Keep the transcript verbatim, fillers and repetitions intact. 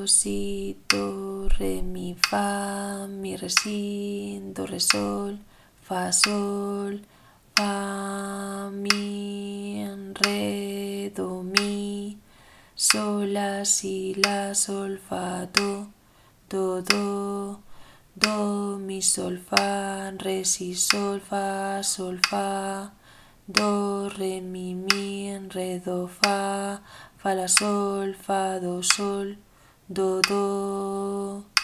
si, do, re, mi, fa, mi, re, si, do, re, sol, fa, sol, fa, mi, re, do, mi, sol, la, si, la, sol, fa, do, do, do, do, mi, sol, fa, re, si, sol, fa, sol, fa, do, re, mi, mi, re, do, fa, fa, la, sol, fa, do, sol, do, do.